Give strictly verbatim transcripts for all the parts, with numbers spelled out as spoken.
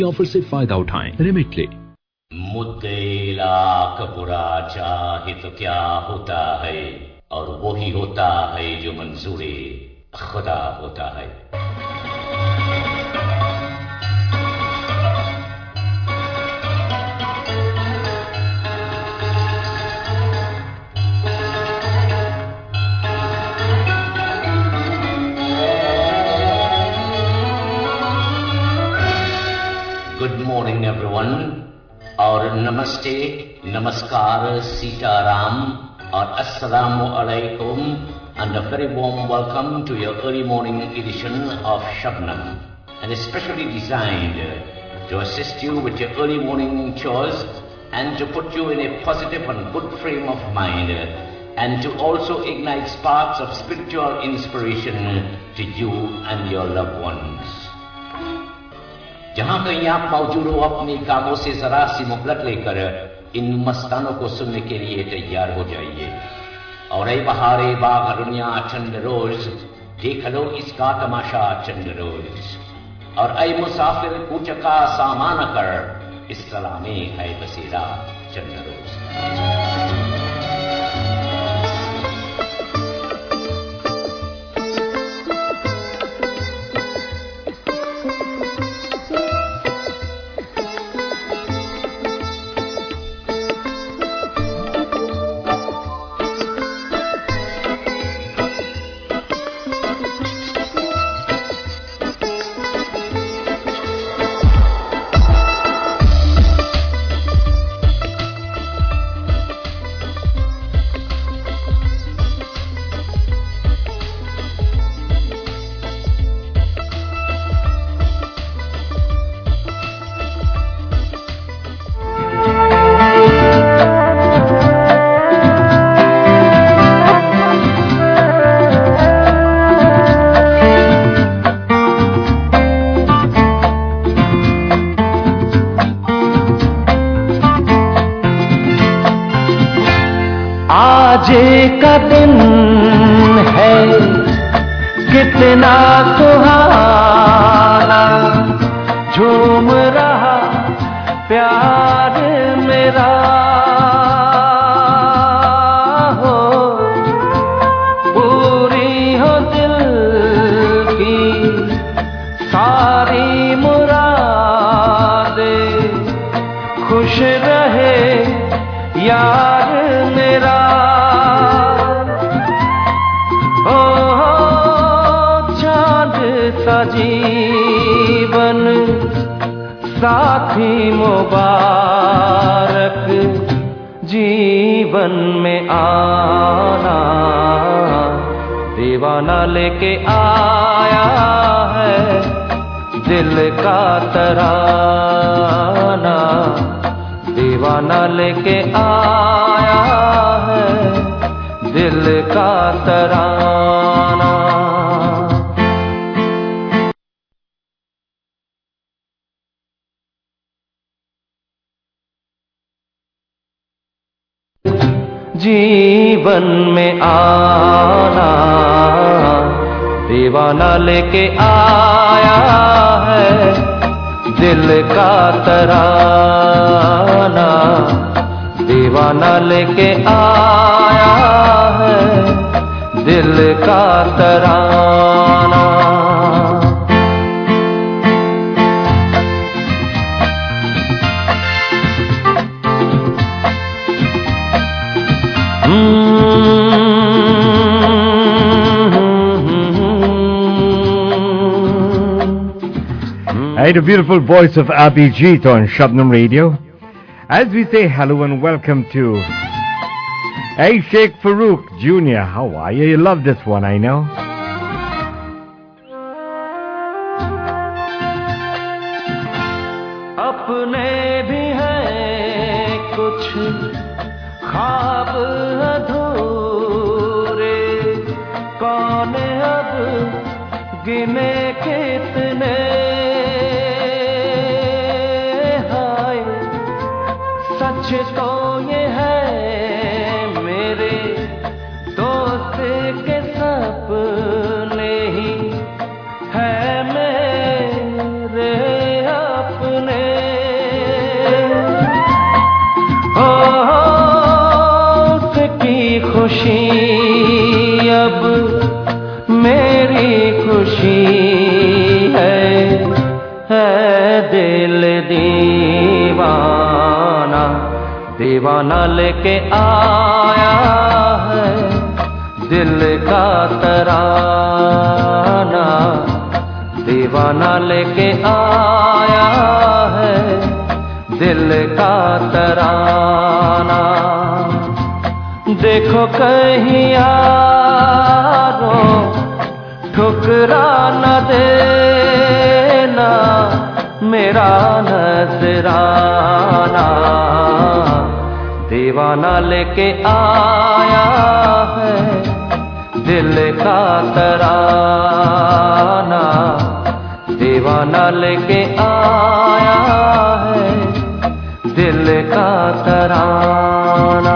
Offer से फायदा उठाएं। रिमिटली। मुद्दे लाख बुरा चाहे तो क्या होता है, और वही होता है जो मंजूरे खुदा होता है। गुड मॉर्निंग एवरीवन, और नमस्ते, नमस्कार, सीताराम, और अस्सलामु अलैकुम, and a very warm welcome to your early morning edition of Shabnam, and especially designed to assist you with your early morning chores and to put you in a positive and good frame of mind, and to also ignite sparks of spiritual inspiration to you and your loved ones. जहां कहीं आप मौजूद हो, अपने कामों से जरा सी मुहलत लेकर इन मस्तानों को सुनने के लिए तैयार हो जाइए। और ऐ बहारे बाग दुनिया चंद रोज, देख लो इसका तमाशा चंद रोज। और ऐ मुसाफिर कूचका सामान कर, इस सलामे है बसेरा चंद रोज। का दिन है कितना सुहाना, झूम रहा प्यार मेरा हो, पूरी हो दिल की सारी मुरादें, खुश रहे यार मेरा। जीवन साथी मुबारक, जीवन में आना दीवाना लेके आया है दिल का तराना, दीवाना लेके आया है दिल का तराना। जीवन में आना दीवाना लेके आया है दिल का तराना, दीवाना लेके आया है दिल का तराना। Hey, the beautiful voice of Abhijit on Shabnam Radio. As we say hello and welcome to Hey Sheikh Farouk Junior How are you? You love this one, I know. अपने भी हैं कुछ ख्वाब अधूरे, कौन अब गिने कितने, सच तो ये है मेरे दोस्त के सपने ही है मेरे अपने। ओ उसकी खुशी अब मेरी खुशी है, है दिल दीवाना, दीवाना लेके आया है दिल का तराना, दीवाना लेके आया है दिल का तराना। देखो कहीं यारो ठुकरा न देना मेरा नजराना, दीवाना लेके आया है दिल का तराना, दीवाना लेके आया है दिल का तराना।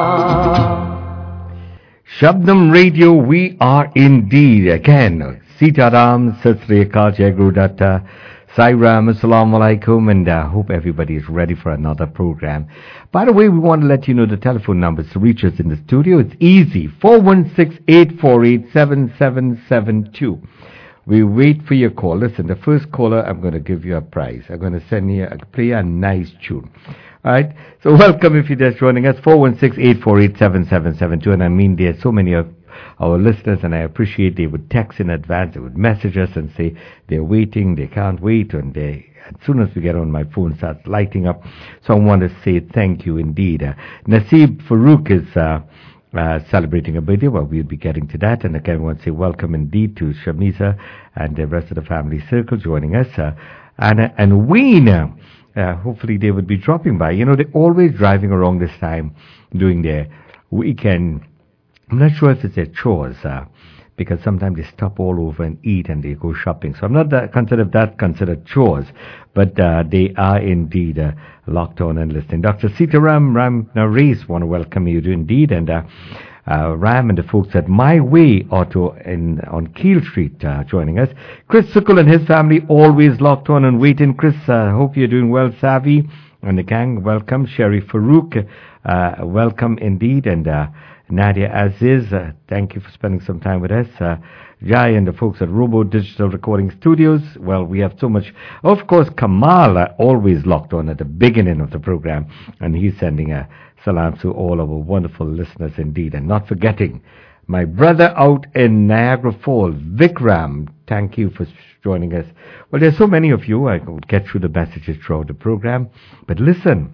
Shabdam Radio, we are indeed again. Sitaram, Sat Sri Akal, Jai Guru Datta, Sai Ram, Assalamu Alaikum, and I uh, hope everybody is ready for another program. By the way, we want to let you know the telephone numbers to reach us in the studio. It's easy, four one six, eight four eight, seven seven seven two. We wait for your call. Listen, the first caller, I'm going to give you a prize. I'm going to send you, a, play a nice tune. All right, so welcome if you're just joining us, four one six, eight four eight, seven seven seven two, and I mean there's so many of our listeners, and I appreciate they would text in advance, they would message us and say they're waiting, they can't wait, and they, as soon as we get on, my phone starts lighting up. So I want to say thank you indeed. Uh, Naseeb Farouk is uh, uh, celebrating a birthday. Well, we'll be getting to that, and again I want to say welcome indeed to Shamisa and the rest of the family circle joining us. Uh, and, uh, and Wayne, uh, uh, hopefully they would be dropping by. You know, they're always driving around this time doing their weekend. I'm not sure if it's their chores, uh, because sometimes they stop all over and eat and they go shopping. So I'm not that considered that considered chores, but uh, they are indeed uh, locked on and listening. Doctor Sitaram Ram Narees want to welcome you indeed, and uh, uh, Ram and the folks at My Way Auto in on Keel Street uh, joining us. Chris Sukul and his family always locked on and waiting. Chris, uh, hope you're doing well. Savi and the gang, welcome. Sherry Farouk, uh, welcome indeed, and uh, Nadia Aziz, uh, thank you for spending some time with us. Uh, Jai and the folks at Robo Digital Recording Studios. Well, we have so much. Of course, Kamal uh, always locked on at the beginning of the program, and he's sending a salam to all our wonderful listeners indeed. And not forgetting my brother out in Niagara Falls, Vikram. Thank you for joining us. Well, there's so many of you. I could get through the messages throughout the program. But listen,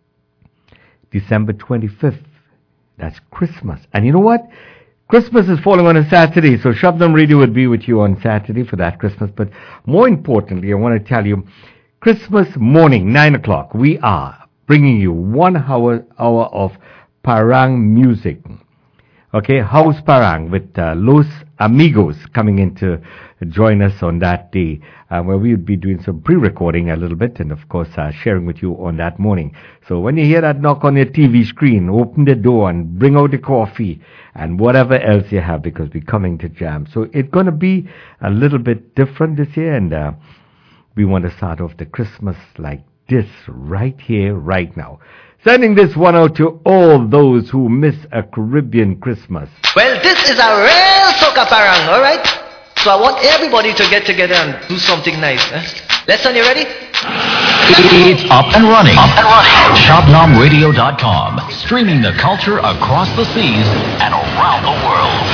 December twenty-fifth. That's Christmas. And you know what? Christmas is falling on a Saturday, so Shabdam Radio would be with you on Saturday for that Christmas. But more importantly, I want to tell you, Christmas morning, nine o'clock, we are bringing you one hour, hour of Parang music. Okay, House Parang with uh, Los Amigos coming in to join us on that day, uh, where we'll be doing some pre-recording a little bit and, of course, uh, sharing with you on that morning. So when you hear that knock on your T V screen, open the door and bring out the coffee and whatever else you have, because we're coming to jam. So it's going to be a little bit different this year, and uh, we want to start off the Christmas like this right here, right now. Sending this one out to all those who miss a Caribbean Christmas. Well, this is a real soca parang, alright? So I want everybody to get together and do something nice. Eh? Lesson, you ready? It's up and running. Up and running. Shabnam Radio dot com. Streaming the culture across the seas and around the world.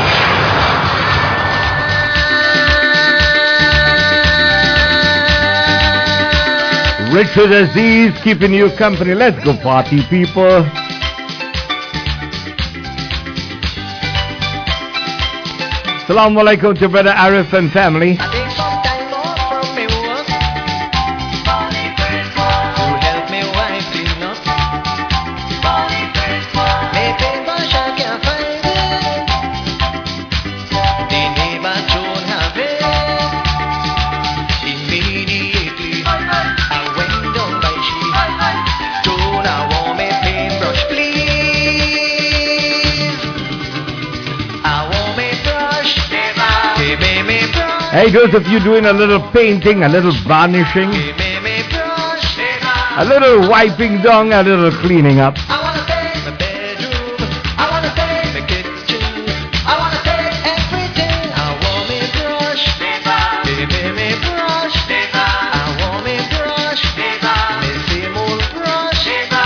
Richard Aziz keeping you company. Let's go party, people. Assalamu alaikum to Brother Arif and family. Hey, those of you doing a little painting, a little varnishing, A little wiping down, a little cleaning up. I wanna take my bedroom, I wanna take my kitchen, I wanna take everything. I want me brush, baby, me brush, I want me brush, me same old brush.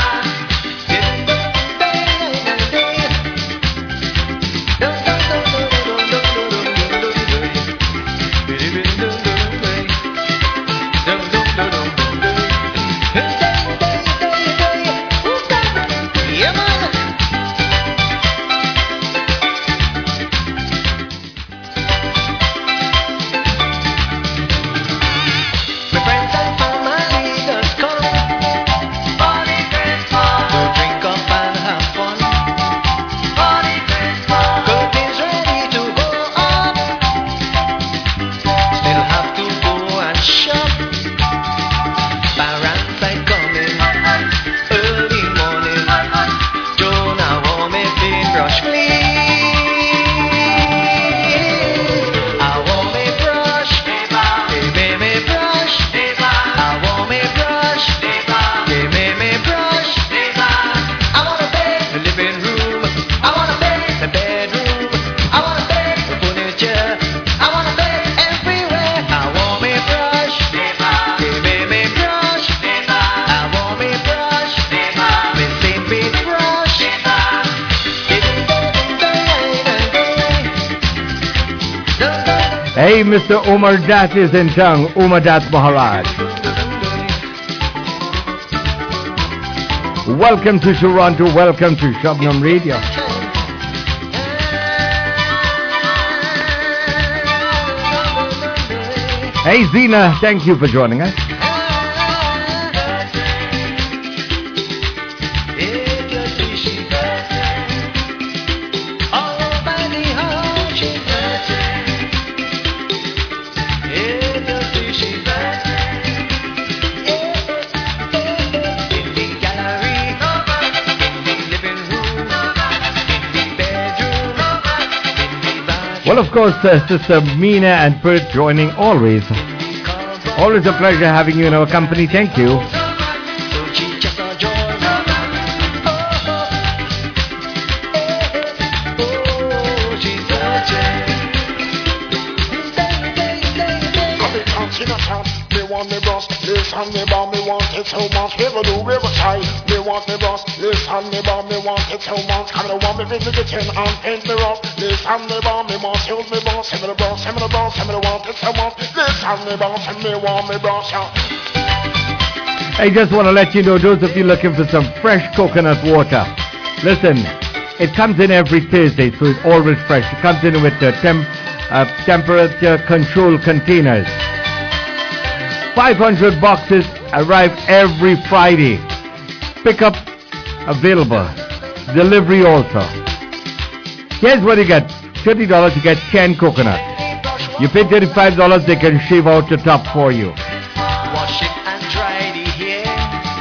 Yeah, man. My friends and family just come for the Christmas to drink up and have fun. For the Christmas, curtains ready to go up. Still have to go and shop. Parents are coming early morning. Jonah want me paintbrush, please. I want me brush, baby, me brush. I want me brush, give me me brush. I wanna paint the living room, I wanna paint the bedroom, I wanna paint the furniture, I wanna paint everywhere. I want me brush, give me me brush. I want me brush, me same big brush. Hey, Mister Umar Dat is in town. Umar Dat Maharaj. Welcome to Toronto. Welcome to Shabnam Radio. Hey, Zina. Thank you for joining us. Well, of course, uh, Sister Meena and Pert joining always. Always a pleasure having you in our company. Thank you. Listen me about me want it so much. Never do ever try. Me want me boss. Listen me about me want it so much. Come and want me visit the kitchen and paint me rough. Listen me about me boss. Use me boss. Send me the boss. Send me the boss. Send me the want it so much. Listen me boss. And me want me boss. I just want to let you know, those of you looking for some fresh coconut water, listen, it comes in every Thursday, so it's always fresh. It comes in with the temp, uh, temperature control containers. five hundred boxes arrive every Friday. Pickup available. Delivery also. Here's what you get. thirty dollars, you get ten coconuts. You pay thirty-five dollars, they can shave out the top for you. Wash it and dry the hair.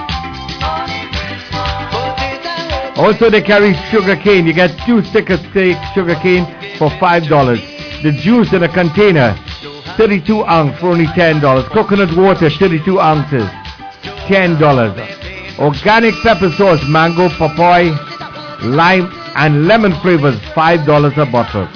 Also, they carry sugar cane. You get two stick of steak sugar cane for five dollars. The juice in a container, thirty-two ounce for only ten dollars. Coconut water, thirty-two ounces, ten dollars. Organic pepper sauce, mango, papaya, lime, and lemon flavors, five dollars a bottle.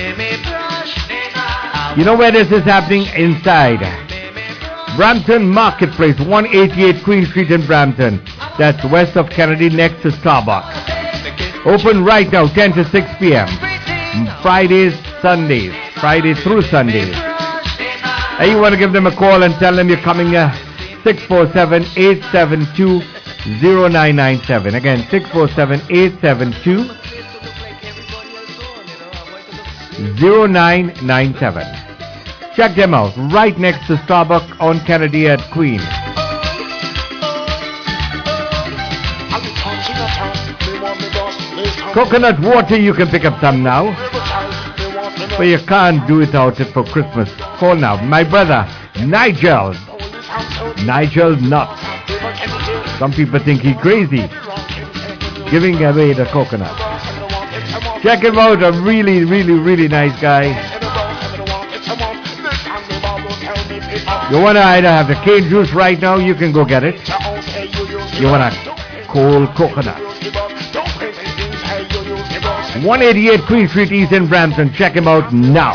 You know where this is happening? Inside Brampton Marketplace, one eighty-eight Queen Street in Brampton. That's west of Kennedy, next to Starbucks. Open right now, ten to six p.m. Fridays, Sundays. Friday through Sundays. Hey, you want to give them a call and tell them you're coming here? six four seven, eight seven two, zero nine nine seven. Again, six four seven, eight seven two, zero nine nine seven. Check them out, right next to Starbucks on Kennedy at Queen. Coconut water, you can pick up some now. But you can't do without it for Christmas. Call now. My brother, Nigel. Nigel Nuts. Some people think he's crazy, giving away the coconut. Check him out. A really, really, really nice guy. You want to either have the cane juice right now, you can go get it. You want a cold coconut. one eighty-eight Queen Street East in Brampton. Check him out now.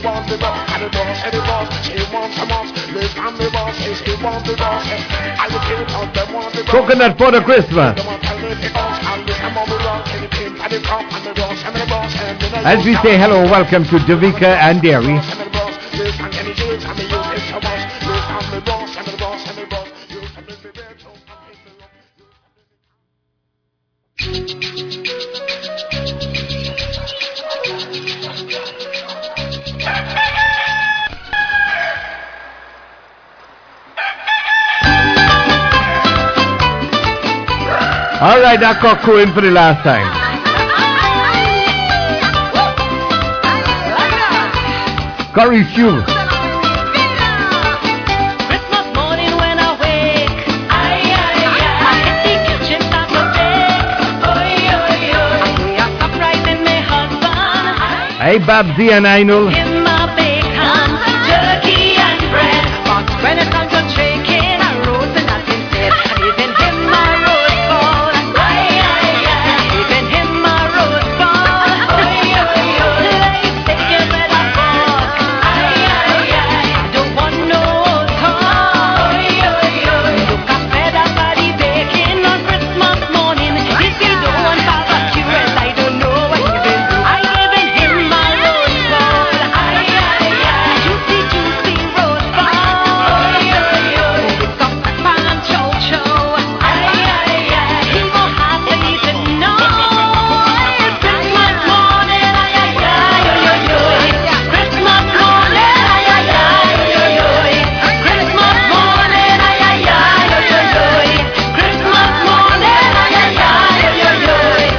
Coconut for the Christmas. As we say hello, welcome to Davika and Dairy. All right, that got crowing for the last time. Curry Stew. Christmas morning when I wake, aye, aye, aye, I hit the kitchen start to bake. Oi, oi, oi, I a surprise in my husband. Hey, Babsy and Ainul. In my bacon, turkey and bread. But when it comes to chicken, I roast and I can say, and even him my roast ball. Aye, aye, aye, even him my roast ball. Oi, oi, oi, like chicken with a fork. Aye, aye, aye, I don't want no talk. Oi, oi, oi, look up fed up by the bacon on Christmas morning. If you don't want barbecue, well, I don't know what you will do. I given him my roast ball. Aye, aye, aye, juicy, juicy roast ball. Oi, oi, oi, with some pepper and chow chow. Aye, aye, aye, he gon' have to eat it now. It's Christmas morning, aye, aye, aye, oi, oi, oi. Christmas morning, aye, aye, aye, oi, oi, oi. Christmas morning, aye, aye, aye, oi, oi, oi. Christmas morning, aye, aye, aye, oi, oi, oi.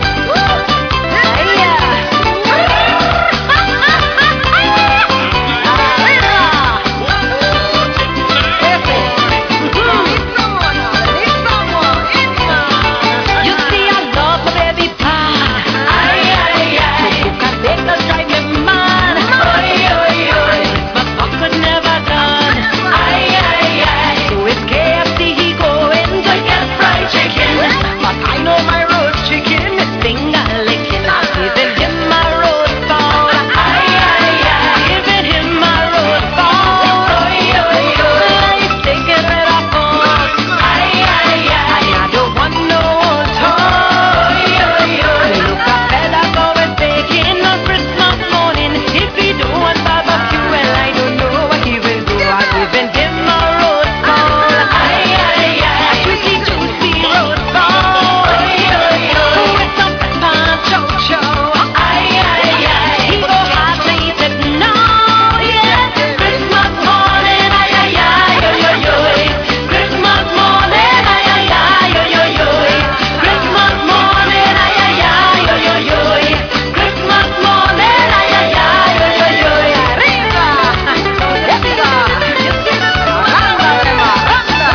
You see, I love my baby pan. Aye, aye, aye. So cook and bake does drive me mad. Oi, oi, oi. But I could never done. Aye, aye, aye. So it's K F C he going to get fried chicken. But I know my roast chicken is finger licking. I'm giving him my roast ball. Aye, aye, aye. Giving him my roast ball. Oi, oi, oi. Like chicken with a fork. Aye, aye, aye. I don't want no talk. Oi, oi, oi. Look up fella going baking on Christmas morning. If he don't want barbecue, well, I don't know what he will do. I'm giving him my roast ball. Aye, aye, aye. A juicy, juicy roast ball. Oi, oi, oi. With some pepper and chow chow. Aye, aye, aye. He gon' have to eat it now. Yeah. Christmas morning, aye, aye, aye, oi, oi, oi. Christmas morning, aye, aye, aye, oi, oi, oi. Christmas morning, aye, aye, aye, oi, oi, oi. Christmas morning, aye, aye, aye, oi, oi, oi. Arriba, arriba. You see the ramba, ramba, ramba.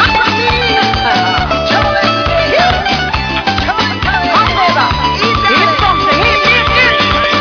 Eat something, eat, eat, eat.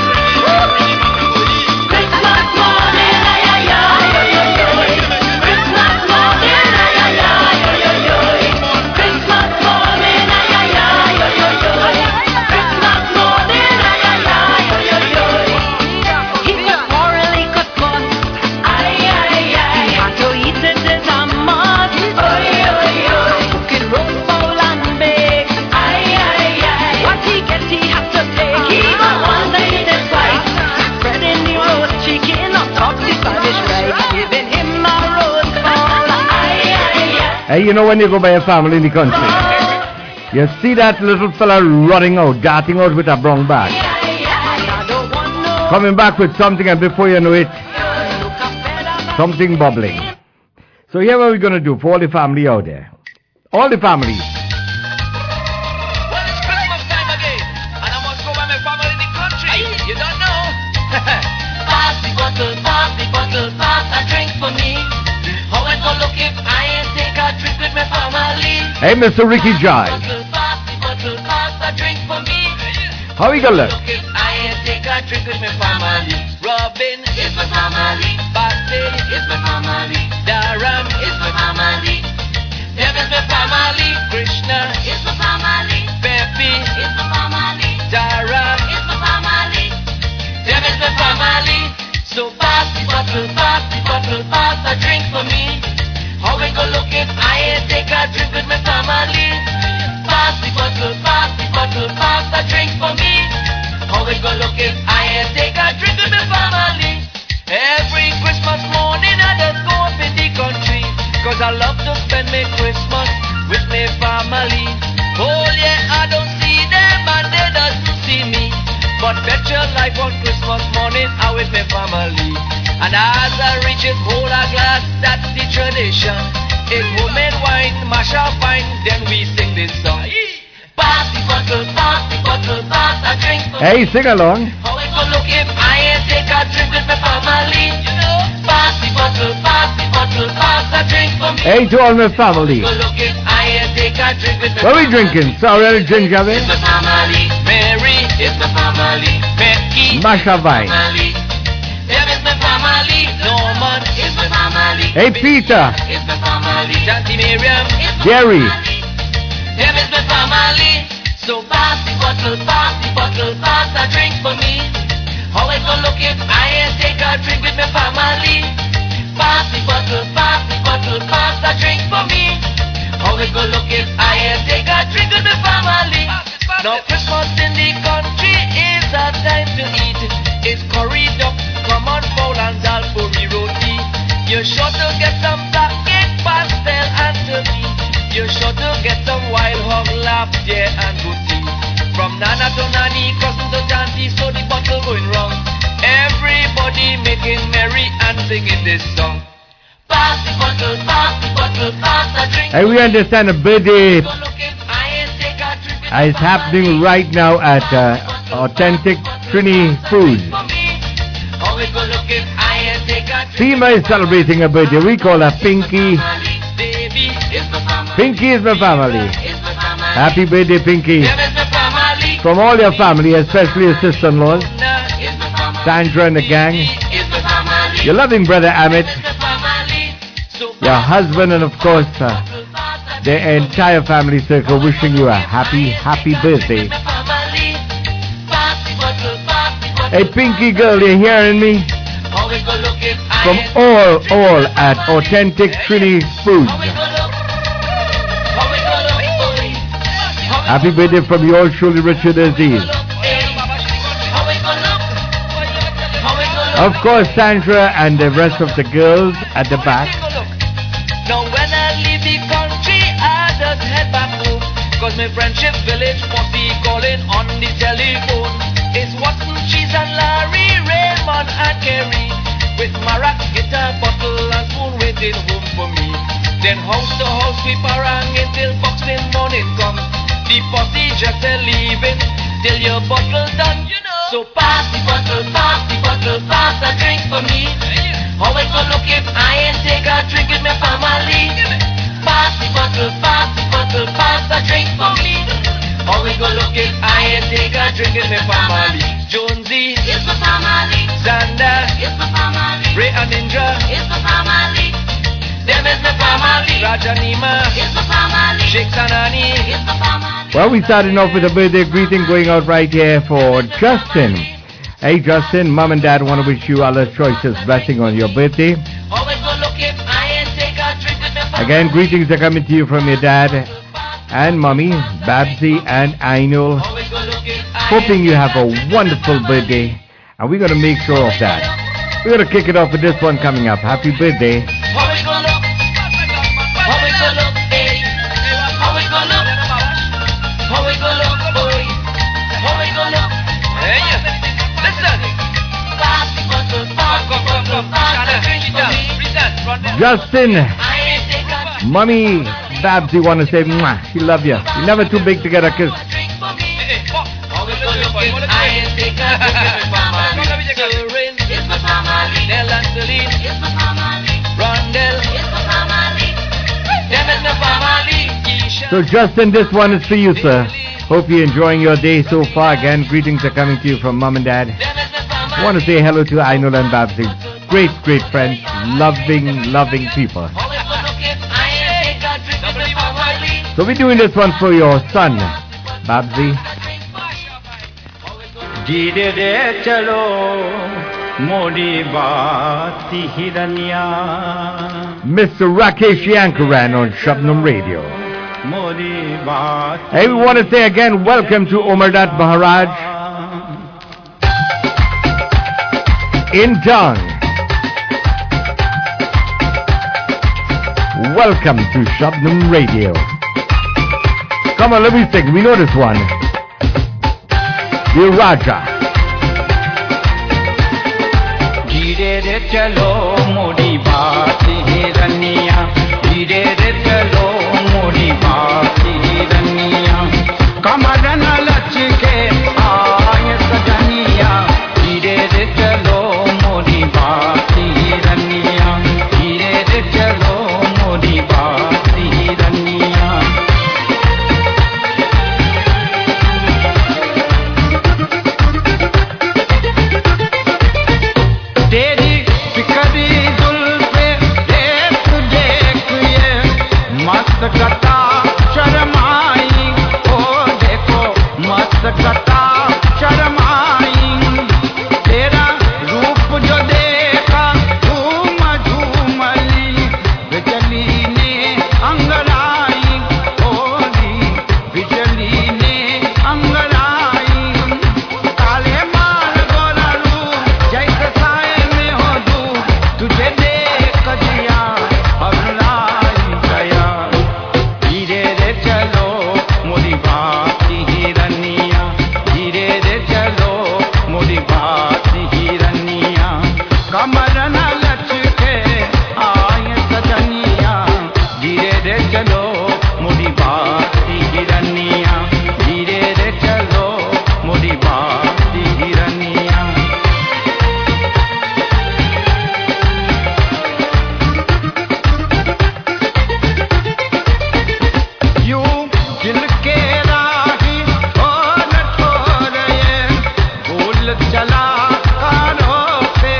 Christmas morning, aye, aye, aye, oi, oi, oi. Christmas morning, aye, aye, aye, oi, oi, oi. Christmas morning, aye, aye, aye, oi, oi, oi. Christmas morning, aye, aye, aye, oi, oi, oi. He could quarrel, he could fuss. Aye, aye, aye. He had to eat it as a must. Oi, oi, oi. Cooking roast bowl and bake. Aye, aye, aye. What he gets, he has to take. He got one that eat it twice. Spreading the roast chicken on top the Spanish rice. Giving him a roast ball. Aye, aye, aye. Hey, you know when you go by a family in the country, you see that little fella running out, darting out with a brown bag, I don't want no coming back with something, and before you know it, something bubbling. So here what we're going to do for all the family out there. All the families. Well, it's Christmas time again, and I must go by my family in the country. You don't know? Pass the bottle, pass the bottle, pass a drink for me. How it gonna look if I ain't take a drink with my family? Hey, Mister Ricky Jai. Bottle, pass the bottle, pass a drink for me. How we gonna look? Look if I ain't take a drink with my family. Robin is my family. Batsy is my family. Darren is my family. Them is my family. Chris So pass the bottle, pass the bottle, pass a drink for me. How we go look if I ain't take a drink with my family? Pass the bottle, pass the bottle, pass a drink for me. How we go look if I ain't take a drink with my family? Every Christmas morning I just go up in the country, cause I love to spend my Christmas with my family. Oh yeah, I don't see them and they doesn't see me, but bet your life on Christmas morning I'm with my family. And as I reach it, hold a glass, that's the tradition. It's homemade wine, mash up wine, then we sing this song. Pass the bottle, pass the bottle, pass a drink for Hey, sing along. How it go look if I ain't take a drink with my family? You know, pass the bottle, pass the bottle, pass a drink for me. Hey, to all my family. Go look if I ain't take a drink with my What are we drinking? Sorrel ginger It's my family. Mary is my family. Becky Masha Vine. family. Them is my family. Norman is my family. Hey, Peter. Is my family. Auntie Miriam is my Gary. family. Them is my family. So pass the bottle, pass the bottle, pass a drink for me. How it go look if I ain't take a drink with my family? Pass the bottle, pass the bottle, pass a drink for me. How it go look if I ain't take a drink with my family? Now Christmas in the country is a time to eat. It's curry duck, common fowl and dal puri roti. You're sure to get some black cake, pastel and turkey. You're sure to get some wild hog, lobster and booty. From nana to nanny, cousin to auntie, so the bottle going wrong. Everybody making merry and singing this song. Pass the bottle, pass the bottle, pass a drink. Hey, we understand a birthday Go look if I ain't take a drink with is happening right now at uh, Authentic Trini Foods. How it go look if I ain't take a drink Seema is celebrating a birthday. We call her Pinky. Baby is my family. Pinky is my family. Is my family. Happy birthday, Pinky. Them is my family. From all your family, especially your sister-in-laws, Nah, is my family. Sandra and the gang, Is my family. your loving brother Amit, Is my family. So your husband, and of course, uh, the entire family circle wishing you a happy, happy birthday. my family. Pass the bottle, pass the bottle. Hey, Pinky girl, you hearing me? How it go look if I From ain't all, all at Authentic Trini Foods. How it go look? How it go look? Oi. How it Happy birthday from yours truly, Richard Aziz. look? Hey. How it go look? How it go look? Of course, Sandra and the rest of the girls at the back. Now when I leave the country, I just head back home. Cause my friendship village posse calling on the telephone. It's Watson, Cheese and Larry, Raymond and Kerry. With marac, guitar, bottle and spoon waiting home for me. Then house to house we paranging till boxing morning comes. The posse just a leaving till your bottle done, you know. So pass the bottle, pass the bottle, pass a drink for me. How it go look if I ain't take a drink with my family? Pass the bottle, pass the bottle, pass a drink for me. How it go look if I ain't take a drink with my family? Jonesy is my family. Xander is my family. Ray and Indra is my family. Them is my family. Rajanima is my family. Sheikh Sanani is my family. Well, we starting off with a birthday greeting going out right here for Justin. Hey, Justin, Mom and Dad want to wish you Allah's choicest blessing on your birthday. How it go look if I ain't take a drink with my family? Again, greetings are coming to you from your dad and Mommy, Babsy and Ainul. How it go look if I Hoping you have a wonderful birthday, and we're going to make sure of that. We're going to kick it off with this one coming up. Happy birthday. How it go look? How it go look? Hey. How it go look? How it go look? Boy. How it go look? Hey. Listen. Pass the bottle, pass the bottle, pass the drink for me. Justin, I ain't take a Mommy, Babsy want to say, mwah, she love you. You're never too big to get a kiss. drink for me. How it go look? I ain't take a drink with my family. Surin is my family. Nell and Celine is my family. Rondell is my family. Them is my family. Keisha. So Justin, this one is for you, sir. Hope you're enjoying your day so far. Again, greetings are coming to you from Mom and Dad. Them is my family. I want to say hello to Ainul and Babsy. Great, great friends. Loving, loving people. How it go look if I ain't take a drink with my family? So we're doing this one for your son, Babsy. जीरे दे चलो मोरी बात हिरनिया Mister Rakesh Yankaran on Shabnam Radio. मोरी बात Hey, we want to say again, welcome to Omardat Maharaj in Dang. Welcome to Shabnam Radio. Come on, let me sing. We know this one. The Raja. धीरे रे चलो मोरी बात hernia धीरे रे चलो मोरी बात हिरनिया कमर न लचके आए सजनिया धीरे रे चलो मोरी बात हिरनिया धीरे रे चलो मोरी बात हिरनिया तेरी फिकरी जुल्फे देख देख ये मस्त कता शर्माई ओ देखो मस्त कता शर्माई तेरा रूप जो देखा झूम झूमली बिजली ने अंगड़ाई ओली बिजली ने अंगड़ाई काले माल गोरा रूप जैसे साए में हो दूर तुझे देख दिया हबलाई गया धीरे रे चलो मोरी बात हिरनिया धीरे रे चलो मोरी बात हिरनिया कमर न लचके आए सजनिया धीरे रे चलो मोरी बात हिरनिया धीरे रे चलो मोरी बात हिरनिया यूं दिल के राही और ठोर ये भूल चला कारों पे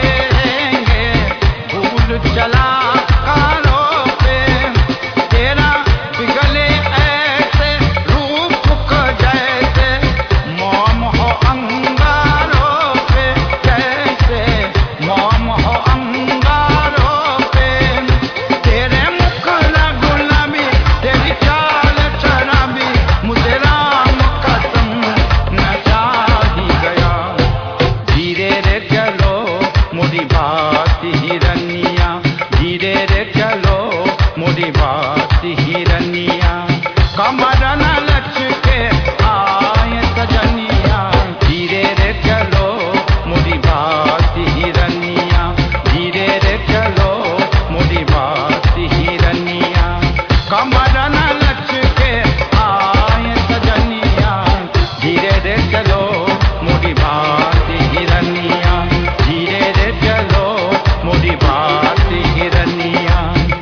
भूल चला कारों पे तेरा पिघले ऐसे रूप को जैसे मोम हो अंगारों पे जैसे मोम हो अंगारों पे तेरे मुखड़ा गुलाबी तेरी चाल शराबी मुझे राम कसम नचा ही गया धीरे रे चलो मोरी बात हिरनिया धीरे रे चलो मोरी बात हिरनिया कमर न लचके आए सजनिया धीरे रे चलो मोरी बात हिरनिया धीरे रे चलो मोरी बात हिरनिया कमर न लचके आए सजनिया धीरे रे चलो मोरी बात हिरनिया धीरे रे चलो मोरी बात हिरनिया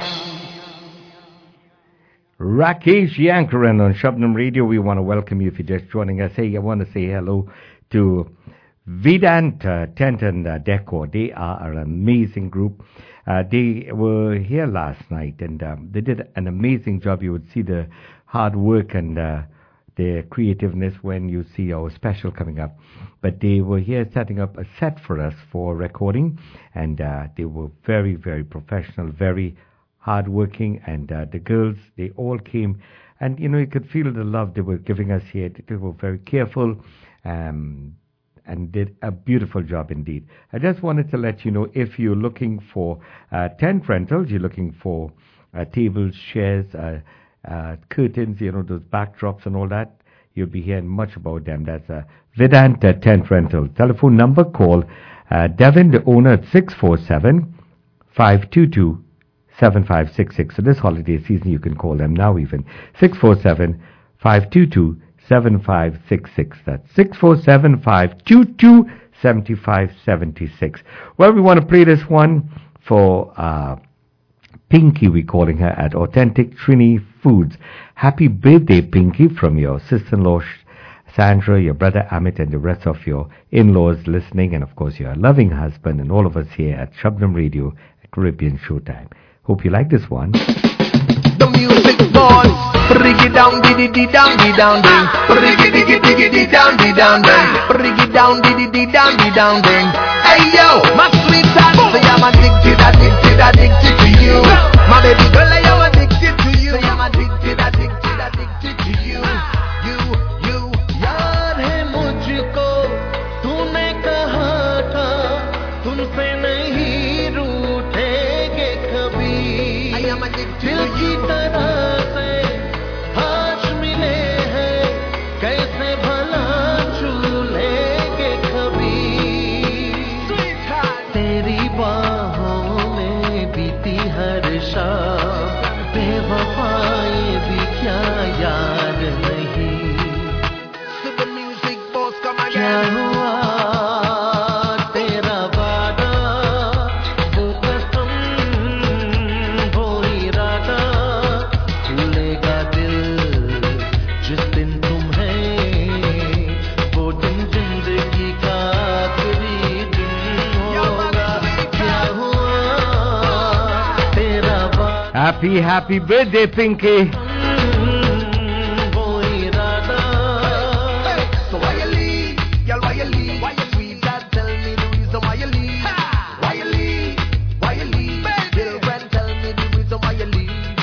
Rakesh Yankaran on Shabnam Radio. We want to welcome you if you're just joining us. Hey, I want to say hello to Vedanta Tent and uh, Decor. They are an amazing group. Uh, they were here last night and um, they did an amazing job. You would see the hard work and uh, their creativeness when you see our special coming up. But they were here setting up a set for us for recording, and uh, they were very, very professional, very hardworking, and uh, the girls, they all came, and you know, you could feel the love they were giving us here. They were very careful um, and did a beautiful job indeed. I just wanted to let you know, if you're looking for uh, tent rentals, you're looking for uh, tables, chairs, uh, uh, curtains, you know, those backdrops and all that, you'll be hearing much about them. That's uh, Vedanta Tent Rental. Telephone number, call uh, Devin, the owner, at six four seven, five two two, seven five six six. So this holiday season, you can call them now even. six four seven, five two two, seven five six six. That's six four seven, five two two, seven five seven six. Well, we want to play this one for uh, Pinky, we're calling her, at Authentic Trini Foods. Happy birthday, Pinky, from your sister-in-law Sandra, your brother Amit, and the rest of your in-laws listening, and of course your loving husband, and all of us here at Shabnam Radio at Caribbean Showtime. Hope you like this one. the music boys. Bring it down, diddy dee down, dee down ding. Bring it diggy diggy dee down, dee down ding. Bring it down, diddy dee down, dee down ding. Hey yo, my sweetheart, say I'm addicted, addicted, addicted to you. My baby girl, I am addicted to you. Say I'm addicted, addicted, addicted to you. You, you, यार है मुझको तूने कहा था तुमसे नहीं रूठेंगे कभी I am addicted दिल to की you. तरह से हाथ मिले हैं कैसे भला छू लेंगे कभी तेरी बाहों में बीती हर शाम बेवफाई भी क्या याद नहीं To the music boys, come क्या again. हुआ तेरा वादा वो कसम वो इरादा भूलेगा दिल जिस दिन तुम्हें वो दिन जिंदगी का आखिरी दिन होगा क्या हुआ तेरा वादा Happy, happy birthday, Pinky. वो इरादा So why you leave? Girl, why you leave? Why you leave? God, tell me the reason why you leave. Why you leave? Why you leave? Little friend, tell me the reason why you leave.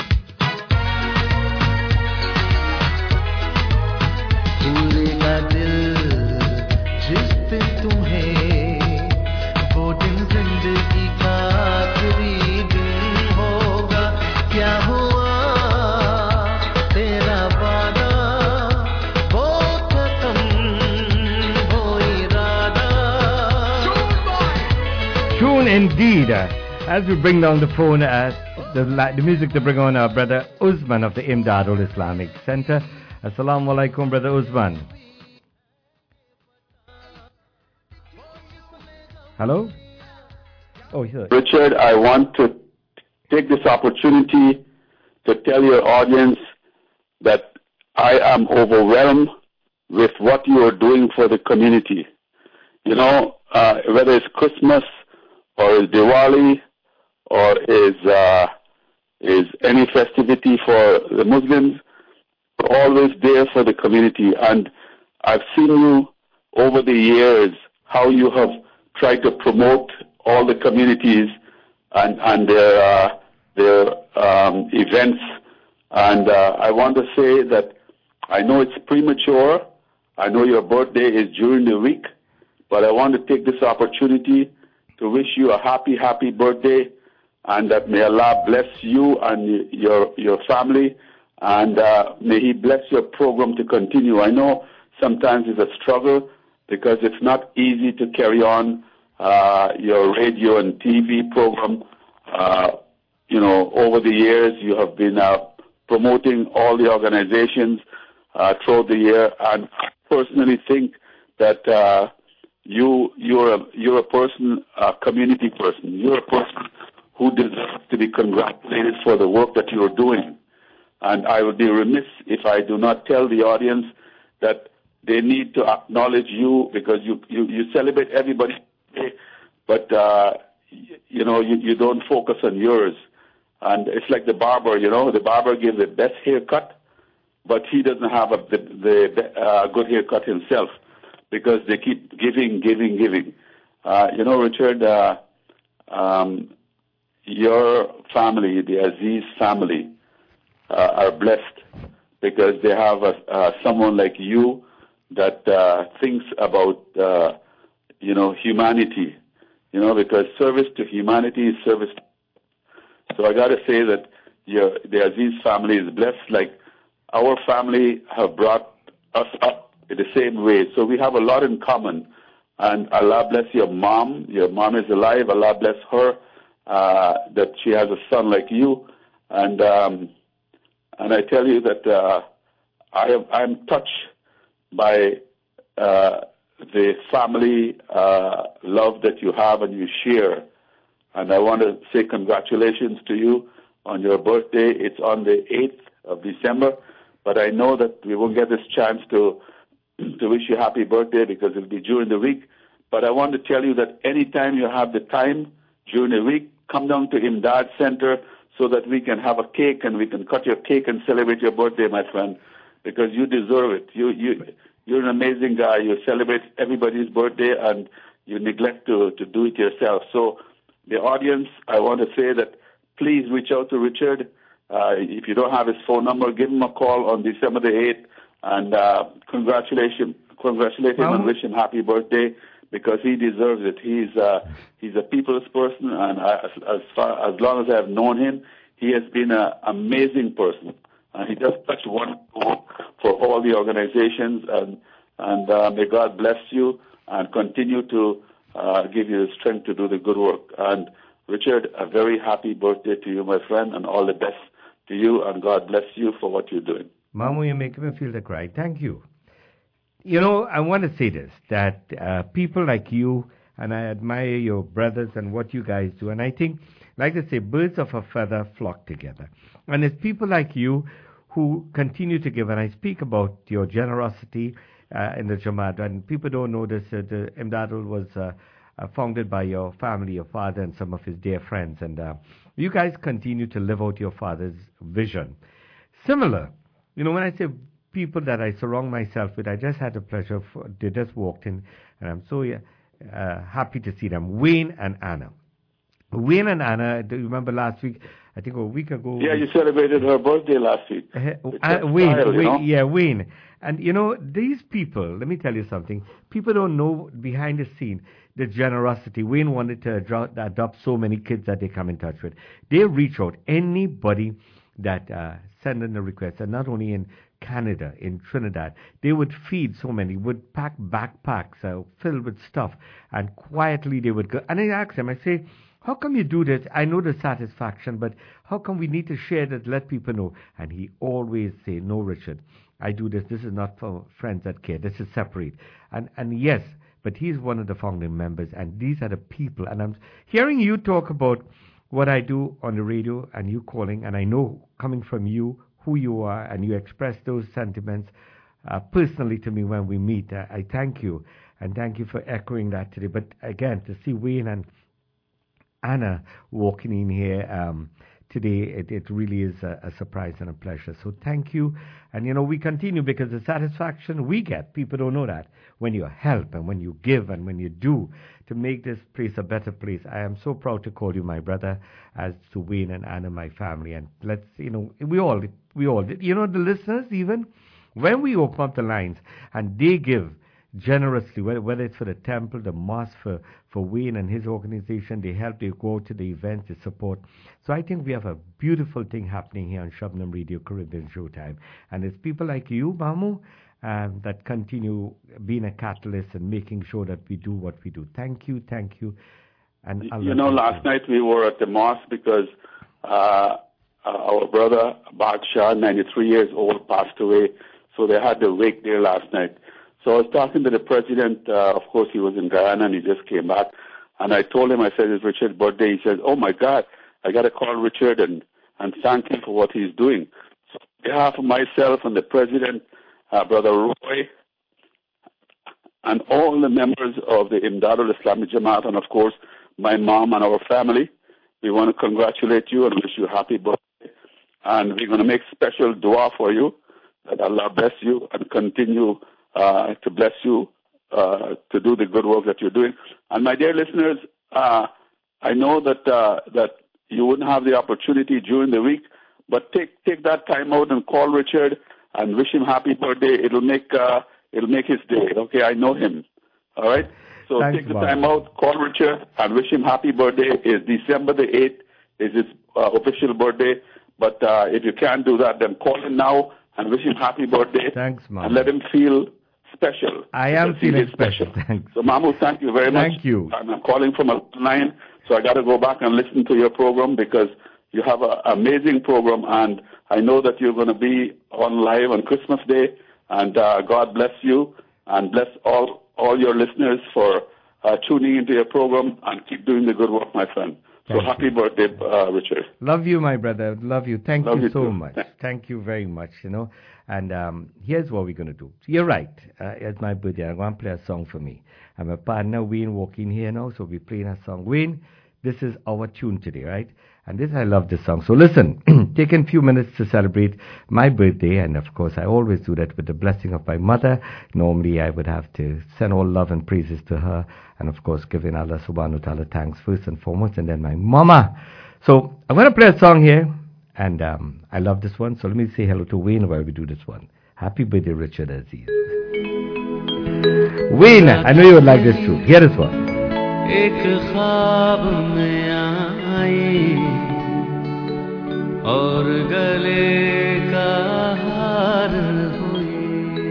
भूलेगा दिल जिस दिन तुम्हें वो दिन जिंदगी का आखिरी दिन होगा क्या हुआ तेरा वादा वो कसम वो इरादा Tune indeed. Uh, as we bring down the phone, uh, the, li- the music to bring on our brother Usman of the Imdadul Islamic Center. Assalamu alaikum, brother Usman. Hello? Oh, here. Richard, I want to take this opportunity to tell your audience that I am overwhelmed with what you are doing for the community. You know, uh, whether it's Christmas or is Diwali or is uh, is any festivity for the Muslims, you're always there for the community. And I've seen you over the years, how you have tried to promote all the communities and, and their, uh, their um, events. And uh, I want to say that I know it's premature. I know your birthday is during the week, but I want to take this opportunity to wish you a happy, happy birthday, and that may Allah bless you and your your family, and uh, may He bless your program to continue. I know sometimes it's a struggle because it's not easy to carry on uh, your radio and T V program. Uh, you know, over the years you have been uh, promoting all the organizations uh, throughout the year, and I personally think that uh, you you're a you're a person, a community person. You're a person who deserves to be congratulated for the work that you're doing. And I would be remiss if I do not tell the audience that they need to acknowledge you, because you you, you celebrate everybody, but uh, you know you, you don't focus on yours. And it's like the barber, you know, the barber gives the best haircut, but he doesn't have a, the, the uh, good haircut himself, because they keep giving, giving, giving. Uh, you know, Richard, uh, um, your family, the Aziz family, uh, are blessed because they have a, uh, someone like you that uh, thinks about, uh, you know, humanity, you know, because service to humanity is service to. So I got to say that your, the Aziz family is blessed, like our family have brought us up in the same way. So we have a lot in common. And Allah bless your mom. Your mom is alive. Allah bless her, uh, that she has a son like you. And um, and I tell you that uh, I have, I'm touched by uh, the family uh, love that you have and you share. And I want to say congratulations to you on your birthday. It's on the eighth of December, but I know that we won't get this chance to to wish you happy birthday because it'll be during the week. But I want to tell you that anytime you have the time during the week, come down to Imdad Center so that we can have a cake and we can cut your cake and celebrate your birthday, my friend, because you deserve it. You, you, you're an amazing guy. You celebrate everybody's birthday and you neglect to, to do it yourself. So the audience, I want to say that please reach out to Richard. Uh, if you don't have his phone number, give him a call on December the eighth and uh, congratulate him, congratulate him and wish him happy birthday because he deserves it. He's uh, he's a people's person, and I, as, as far as long as I have known him, he has been an amazing person. And he does such wonderful work for all the organizations, and and uh, may God bless you and continue to uh, give you the strength to do the good work. And Richard, a very happy birthday to you, my friend, and all the best to you, and God bless you for what you're doing. Mamu, you're making me feel the cry. Thank you. You know, I want to say this, that uh, people like you, and I admire your brothers and what you guys do, and I think, like I say, birds of a feather flock together. And it's people like you who continue to give, and I speak about your generosity uh, in the Jamaat, and people don't know this, uh, the Imdadul was uh, uh, founded by your family, your father, and some of his dear friends, and uh, you guys continue to live out your father's vision. Similar, you know, when I say people that I surround myself with, I just had the pleasure, of, they just walked in, and I'm so uh, happy to see them, Wayne and Anna. Wayne and Anna, do you remember last week, I think a week ago. Yeah, you celebrated her birthday last week. Uh, uh, Wayne, style, Wayne you know? yeah, Wayne. And you know, these people, let me tell you something, people don't know behind the scene the generosity. Wayne wanted to adopt, adopt so many kids that they come in touch with. They reach out, anybody that uh, send in a request, and not only in Canada, in Trinidad, they would feed so many, would pack backpacks uh, filled with stuff, and quietly they would go. And I asked them, I say, how come you do this? I know the satisfaction, but how come we need to share that, let people know? And he always say, no, Richard, I do this. This is not for friends that care. This is separate. And and yes, but he's one of the founding members, and these are the people. And I'm hearing you talk about what I do on the radio, and you calling, and I know coming from you who you are, and you express those sentiments uh, personally to me when we meet. I, I thank you, and thank you for echoing that today. But again, to see Wayne and Anna walking in here um, today, it, it really is a, a surprise and a pleasure. So thank you. And, you know, we continue because the satisfaction we get, people don't know that, when you help and when you give and when you do to make this place a better place. I am so proud to call you my brother, as to Wayne and Anna, my family. And let's, you know, we all, we all, you know, the listeners even, when we open up the lines and they give generously, whether, whether it's for the temple, the mosque, for, for Wayne and his organization, they help, they go to the events, they support. So I think we have a beautiful thing happening here on Shabnam Radio Caribbean Showtime. And it's people like you, Mamu, um, that continue being a catalyst and making sure that we do what we do. Thank you, thank you. And you, you know, last night we were at the mosque because uh, our brother, Bagshaw, ninety-three years old, passed away. So they had the wake there last night. So I was talking to the president. Uh, of course, he was in Guyana and he just came back. And I told him, I said, it's Richard's birthday. He said, oh, my God, I got to call Richard and, and thank him for what he's doing. So on behalf of myself and the president, uh, Brother Roy, and all the members of the Imdadul Islamic Jamaat, and, of course, my mom and our family, we want to congratulate you and wish you a happy birthday. And we're going to make special dua for you, that Allah bless you and continue Uh, to bless you, uh, to do the good work that you're doing. And my dear listeners, uh, I know that uh, that you wouldn't have the opportunity during the week, but take take that time out and call Richard and wish him happy birthday. It'll make uh, it'll make his day. Okay, I know him. All right. So Thanks, take the Bob. time out, call Richard, and wish him happy birthday. It's December the eighth is his uh, official birthday. But uh, if you can't do that, then call him now and wish him happy birthday. Thanks, Mom. And let him feel special. I am feeling special. special. Thanks. So, Mamu, thank you very much. Thank you. I'm calling from a line, so I got to go back and listen to your program because you have an amazing program, and I know that you're going to be on live on Christmas Day, and uh, God bless you and bless all, all your listeners for uh, tuning into your program, and keep doing the good work, my friend. So Thank happy you. birthday, uh, Richard. Love you, my brother. Love you. Thank Love you, you so too. much. Thank you very much, you know. And um, here's what we're going to do. You're right. Uh, it's my birthday. I'm going to play a song for me. I'm a partner, Wayne, walking here now, so we're playing a song. Wayne, This is our tune today, right? And this, I love this song. So listen, taking a few minutes to celebrate my birthday, and of course I always do that with the blessing of my mother. Normally I would have to send all love and praises to her, and of course giving Allah subhanahu wa ta'ala thanks first and foremost, and then my mama. So I'm going to play a song here, and um, I love this one. So let me say hello to Wayne while we do this one. Happy birthday, Richard Aziz. Wayne, I know you would like this too. Here is one. एक ख्वाब में आई और गले का हार हुई,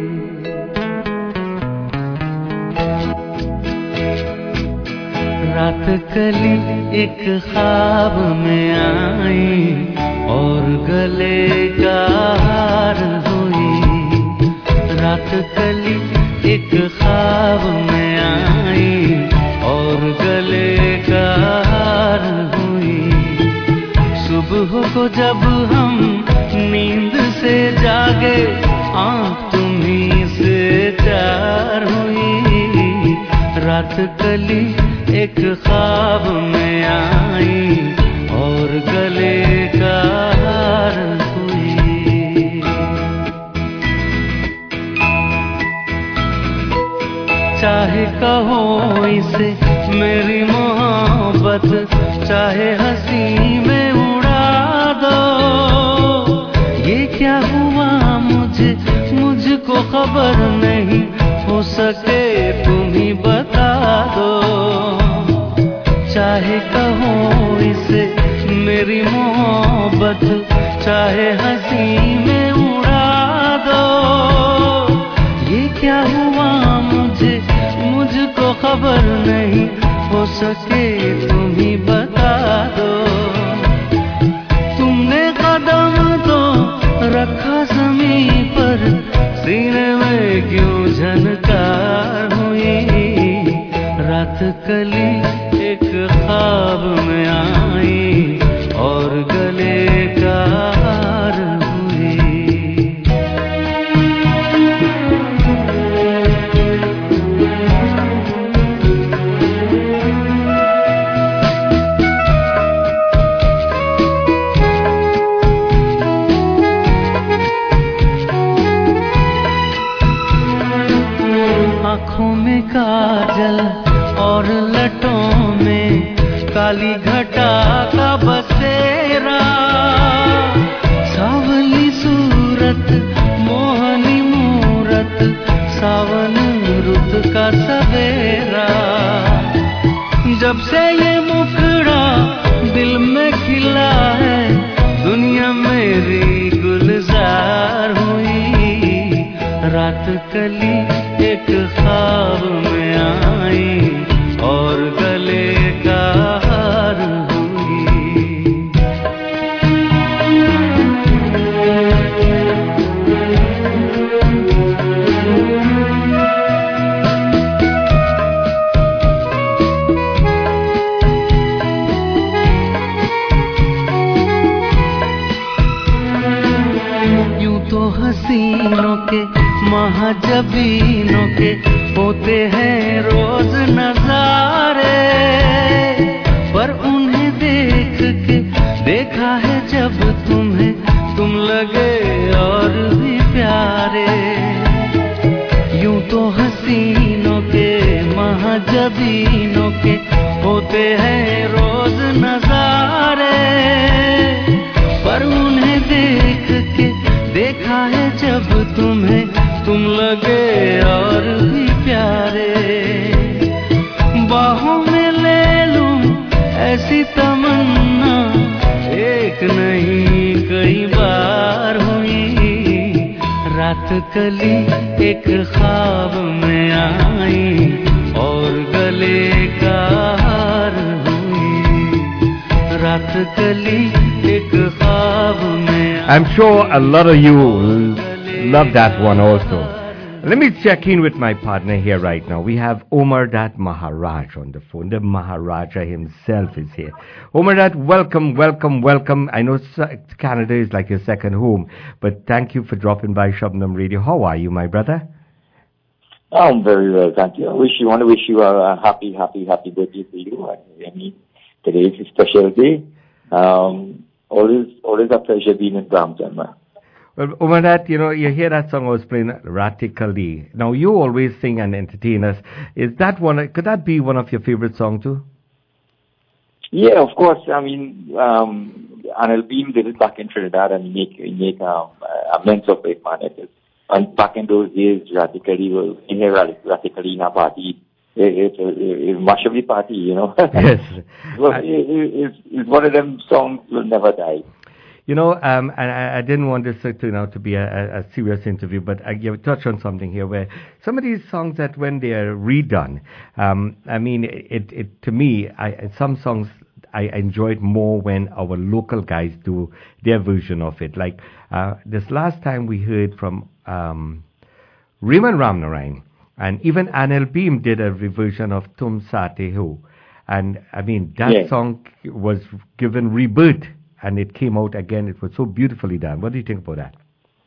रात कली एक ख्वाब में आई और गले का हार हुई, रात कली एक ख्वाब में आई और गले का हार हुई। सुबह को जब हम नींद से जागे आँख तुम्हीं से चार हुई, रात कली एक ख्वाब में आई और गले का हार हुई। चाहे कहो इसे मेरी मोहब्बत, चाहे हंसी में उड़ा दो, ये क्या हुआ मुझे मुझको खबर नहीं, हो सके तुम ही बता दो। चाहे कहो इसे मेरी मोहब्बत, चाहे हंसी में उड़ा दो, ये क्या हुआ मुझे मुझको खबर नहीं, हो सके तुम ही बता दो। तुमने कदम तो रखा ज़मीन पर, सीने में क्यों झनकार हुई, रात कली एक ख्वाब में आई और गले का हार हुई। आँखों में काजल और लटों में काली घटा का बसेरा, सावली सूरत मोहनी मूरत, सावन रुत का सवेरा। जब से ये मुखड़ा दिल में खिला है, दुनिया मेरी गुलजार हुई, रात कली एक ख्वाब में आई और गले का हार हुई। यूं तो हसीनों के महाजबीनों के होते हैं रोज नजारे, पर उन्हें देख के देखा है जब तुम्हें, तुम लगे और भी प्यारे। यूं तो हसीनों के महाजबीनों के होते हैं रोज नजारे, पर उन्हें देख के देखा है जब तुम्हें, तुम लगे और भी प्यारे। बाहों में ले लूं ऐसी तमन्ना, एक नहीं कई बार हुई, रात कली एक ख्वाब में आई और गले का हार हुई, रात कली एक ख्वाब में। I'm sure a lot of you love that one also. Let me check in with my partner here right now. We have Omar Dat Maharaj on the phone. The Maharaja himself is here. Omar Dat, welcome, welcome, welcome. I know Canada is like your second home, but thank you for dropping by Shabnam Radio. How are you, my brother? I'm very well, thank you. I wish you want to wish you a happy, happy, happy birthday for you. I mean, today is a special day. Um, always, always a pleasure being in Brampton, man. Well, over that, you know, you hear that song I was playing, Radically. Now, you always sing and entertain us. Is that one, could that be one of your favorite songs too? Yeah, of course. I mean, um, Anil Beam did it back in Trinidad and he make, he make um, amends of it, man. It is. And back in those days, Radically, was in here, Radically in a party. It, it, it, it mash up the party, you know. Yes. Well, it, it, it's, it's one of them songs will never die. You know, um, and I, I didn't want this to, you know, to be a, a serious interview, but I you touch on something here where some of these songs that when they are redone, um, I mean, it, it to me, I, some songs I enjoyed more when our local guys do their version of it. Like uh, this last time we heard from um, Raymond Ramnarayan, and even Anil Beam did a reversion of Tum Sate Ho. And I mean, that yeah. song was given rebirth. And it came out again. It was so beautifully done. What do you think about that?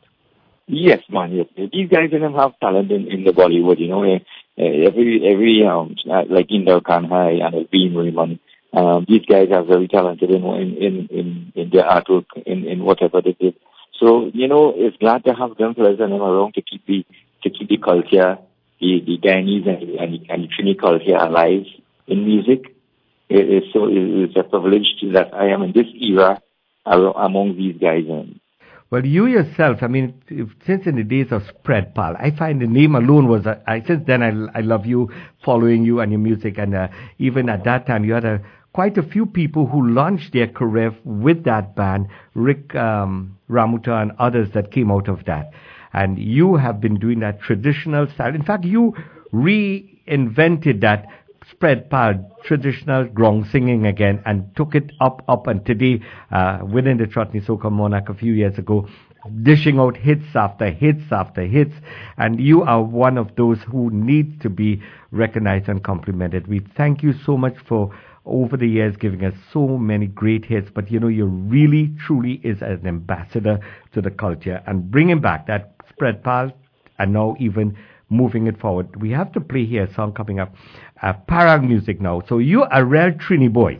Yes, man. Yes. These guys in them have talent in, in the Bollywood. You know, uh, every every um like Inder Kanhai and Beam Raymond. Um, these guys are very talented in in in, in their artwork in, in whatever they did. So you know, it's glad to have them present and around to keep the to keep the culture, the the Guyanese and the, and the, and the Trini culture alive in music. It is so it's a privilege that I am in this era among these guys. Well, you yourself, I mean, if, since in the days of Spread Pal, I find the name alone was, a, I, since then I, I love you, following you and your music, and uh, even at that time you had a, quite a few people who launched their career with that band, Rick um, Ramuta and others that came out of that. And you have been doing that traditional style. In fact, you reinvented that Spread Pal traditional grong singing again and took it up, up, and today, uh, within the Trotney Soca Monarch a few years ago, dishing out hits after hits after hits, and you are one of those who need to be recognized and complimented. We thank you so much for over the years giving us so many great hits, but you know, you really, truly is an ambassador to the culture and bringing back that Spread Pal and now even moving it forward. We have to play here a song coming up, uh, Parag music now. So you're a real Trini boy,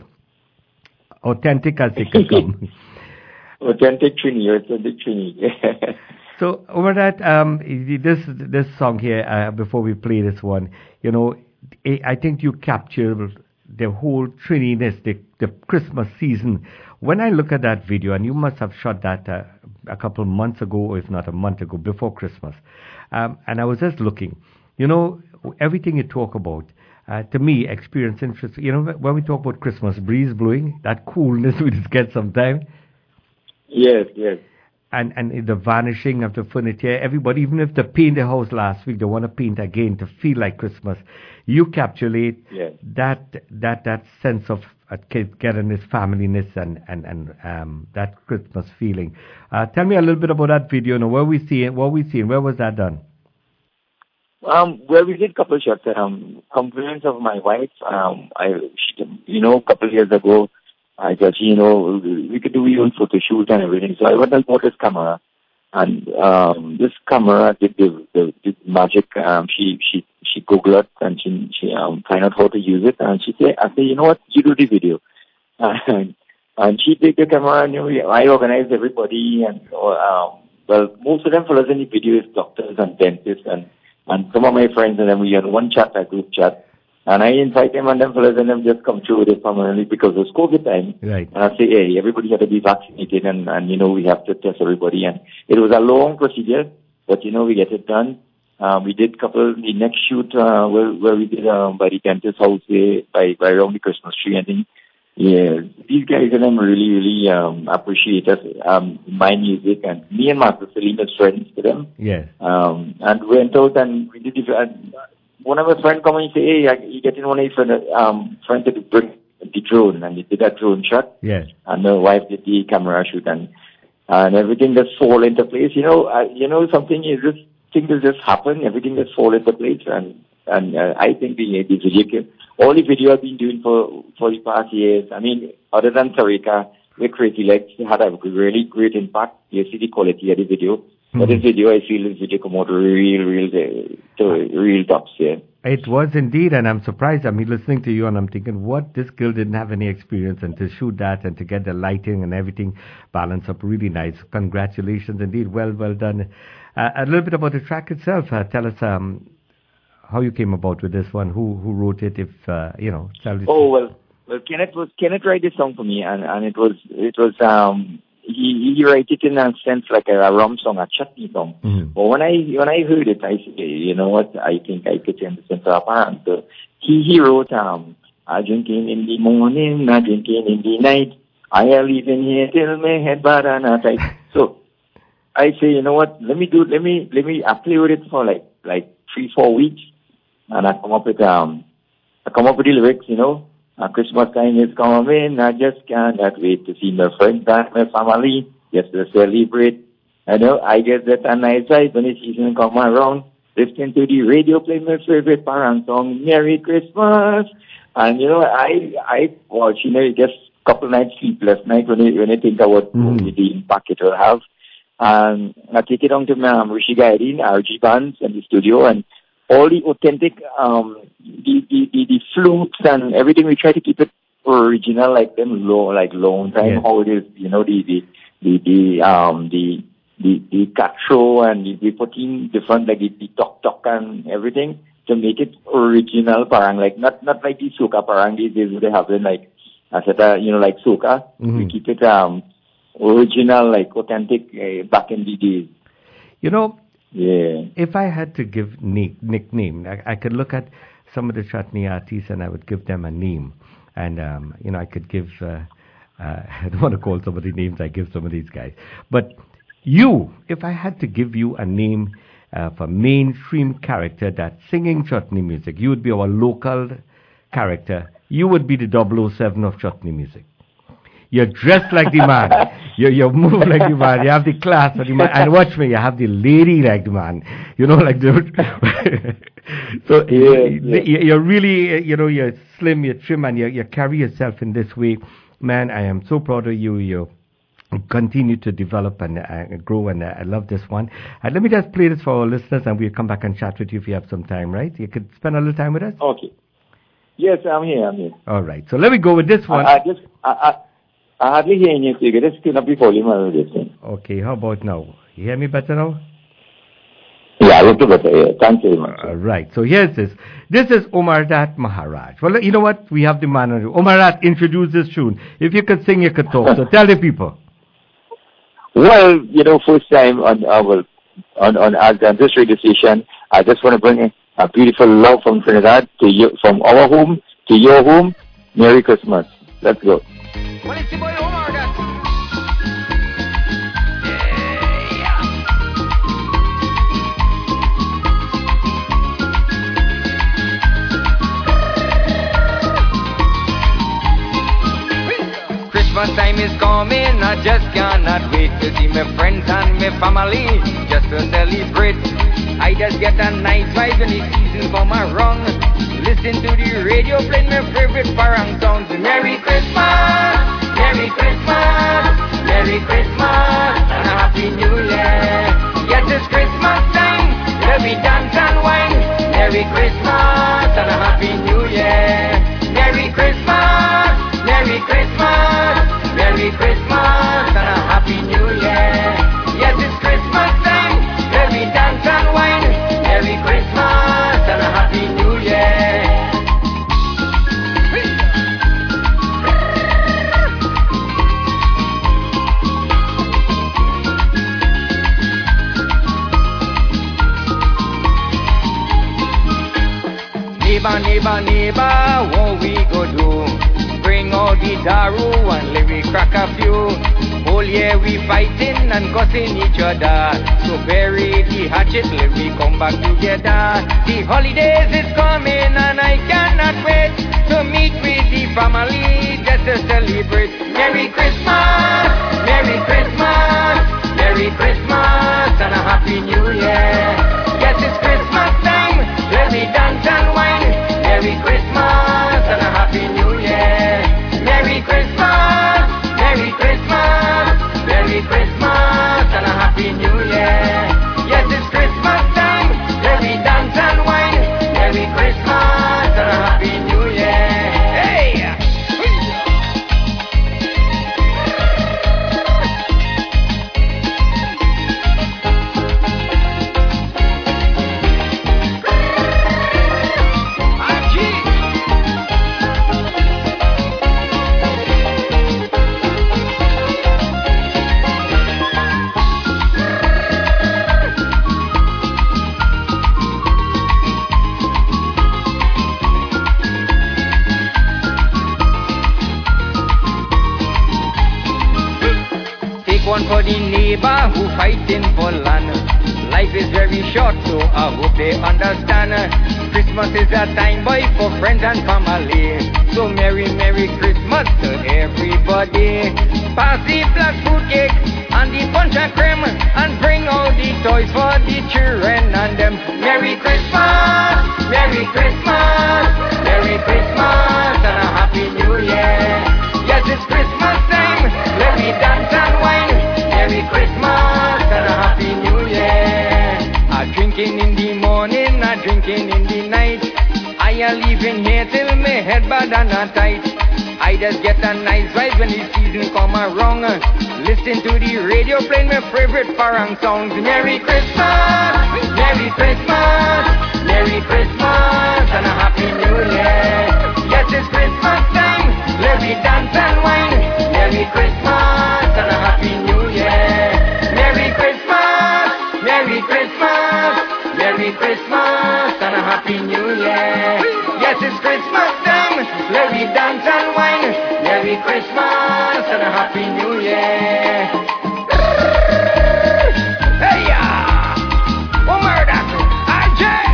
authentic as they can come. Authentic Trini, authentic Trini. So over that, um, this this song here, uh, before we play this one, you know, I think you captured the whole Trininess, the, the Christmas season. When I look at that video, and you must have shot that uh, a couple of months ago, or if not a month ago, before Christmas. Um, and I was just looking, you know, everything you talk about, uh, to me, experience interest, you know, when we talk about Christmas, breeze blowing, that coolness we just get sometimes. Yes, yes. And and the vanishing of the furniture, everybody, even if they painted the house last week, they want to paint again to feel like Christmas. You capsulate yes. that that that sense of uh, togetherness, familyness, and and and um, that Christmas feeling. Uh, tell me a little bit about that video. Now, where we see it, what we see, where was that done? Um, well, we did a couple of shots. Um, compliments of my wife. Um, I, she, you know, a couple of years ago, I said, you know, we could do your own photo shoot and everything. So I went and bought this camera, and um, this camera did the, the, the magic. Um, she she she Googled it and she she um find out how to use it, and she said, I said, you know what, you do the video, and and she take the camera, and you know, I organized everybody, and um, well, most of them fellows in the video is doctors and dentists and and some of my friends, and then we had one chat, a group chat. And I invite them and them fellas and them just come through with it permanently because it's COVID time. Right. And I say, hey, everybody had to be vaccinated and, and, you know, we have to test everybody. And it was a long procedure, but, you know, we get it done. Um, we did couple, the next shoot, uh, where, where we did, um, by the dentist's house, uh, by, by around the Christmas tree, I think. Yeah, these guys and them really, really, um, appreciate us, um, my music, and me and Master Salim as friends to them. Yes. Um, and we went out and we did it, and one of our friends come and say, hey, you getting one of your friend, um, friend to bring the drone, and he did that drone shot. Yes. And the wife did the camera shoot, and, and everything just fall into place. You know, uh, you know, something is just, things will just happen, everything just fall into place, and, and, uh, I think the, the video, all the video I've been doing for, for the past years, I mean, other than Tarika, with Crazy Legs, had a really great impact. You see the quality of the video. Mm-hmm. But this video, I feel this video come out real, real, uh, to real tops, yeah. It was indeed, and I'm surprised. I mean, listening to you, and I'm thinking, what, this girl didn't have any experience, and to shoot that and to get the lighting and everything balanced up really nice. Congratulations, indeed. Well, well done. Uh, a little bit about the track itself. Uh, tell us um, how you came about with this one. Who who wrote it? If uh, you know, tell us. Oh well, well, Kenneth was Kenneth wrote this song for me, and, and it was it was um he he wrote it in a sense like a, a rum song, a chutney song. Mm-hmm. But when I when I heard it, I said, you know what? I think I could send this to a parent. So he he wrote um, I drinking in the morning, I drinking in the night. I am leaving here till my head bad and a tight. So I say, you know what? Let me do. Let me let me. I play with it for like like three four weeks, and I come up with um, I come up with the lyrics, you know. Uh, Christmas time is coming, I just cannot wait to see my friends and my family, just to celebrate. I know, I get that a nice side when the season come around, listening to the radio, play my favorite parent song, Merry Christmas. And you know, I, I watch, you know, just a couple nights sleepless night when I, when I think about mm-hmm. the impact it will have. And I take it on to my um, Rishi Gaidin, R G bands in the studio, and all the authentic, um, the, the, the, the flutes and everything, we try to keep it original, like them low, like long time, yeah. How it is, you know, the, the, the, the, um, the, the, the catro, and the, we put in different, like the, the tok tok and everything to make it original parang, like not, not like the soca parang these days, they have it like, I said, uh, you know, like soca, mm-hmm. we keep it, um, original, like authentic, uh, back in the days. You know, yeah. If I had to give nick, nickname, I, I could look at some of the chutney artists and I would give them a name. And, um, you know, I could give, uh, uh, I don't want to call some of the names I give some of these guys. But you, if I had to give you a name uh, for mainstream character that's singing chutney music, you would be our local character. You would be the double oh seven of chutney music. You're dressed like the man. You you move like the man. You have the class of the man. And watch me, you have the lady like the man. You know, like the... so yeah, yeah. You're really, you know, you're slim, you're trim, and you you carry yourself in this way. Man, I am so proud of you. You continue to develop and uh, grow, and uh, I love this one. And let me just play this for our listeners, and we'll come back and chat with you if you have some time, right? You could spend a little time with us? Okay. Yes, I'm here, I'm here. All right. So let me go with this one. I, I just... I, I, I hardly hear you, so you just turn up the volume a little bit. Okay, how about now? You hear me better now? Yeah, a little better, yeah. Thank you very much. All right, so here's this. This is Omarat Maharaj. Well, you know what? We have the man on you. Omarat, introduce this tune. If you could sing, you could talk. So tell the people. Well, you know, first time on our, on, on, on this radio station, I just want to bring a beautiful love from Trinidad to you, from our home to your home. Merry Christmas. Let's go. Well, it's your boy Omar, that. Yeah. Christmas time is coming, I just cannot wait to see my friends and my family, just to celebrate. I just get a nice vibe when the season come around. Listen to the radio, playing my favorite parang songs. Merry Christmas! Merry Christmas, Merry Christmas, and a Happy New Year. Yes, it's Christmas time, let me dance and wine. Merry Christmas, and a Happy New Year. Merry Christmas, Merry Christmas, Merry Christmas, and a Happy New Year. Yes, it's Christmas time, let me dance and wine. Merry Christmas, and a Happy New Year. Neighbor, neighbor, neighbor, what we go do? Bring all the daru and let we crack a few. Whole year we fighting and cussing each other. So bury the hatchet, let we come back together. The holidays is coming and I cannot wait to meet with the family just to celebrate. Merry Christmas, Merry Christmas, Merry Christmas, and a Happy New Year. Yes, it's Christmas time, let me dance and wine. Merry Christmas and a Happy New Year. Merry Christmas, Merry Christmas, Merry Christmas and a Happy New Year. Yes, it's Christmas time, let me dance and wine. Merry Christmas. neighbor who fighting for land. Life is very short, so I hope they understand. Christmas is a time, boy, for friends and family. So Merry, Merry Christmas to everybody. Pass the black fruit cake and the punch and cream, and bring out the toys for the children and them. Merry Christmas, Merry Christmas, Merry Christmas, and a Happy New Year. Yes, it's Christmas time, let me dance and wine. Merry Christmas and a Happy New Year. A drinking in the morning, a drinking in the night. I a leaving here till me head bad and a tight. I just get a nice vibe when the season come around. Listen to the radio playing my favorite parang songs. Merry Christmas, Merry Christmas, Merry Christmas, and a Happy New Year. Yes, it's Christmas time, let me dance and wine. Merry Christmas and a Happy New Year. Merry Christmas, Merry Christmas, Merry Christmas, and a Happy New Year. Yes, it's Christmas time, let me dance and wine. Merry Christmas and a Happy New Year. Hey ya, one more that, Ajay.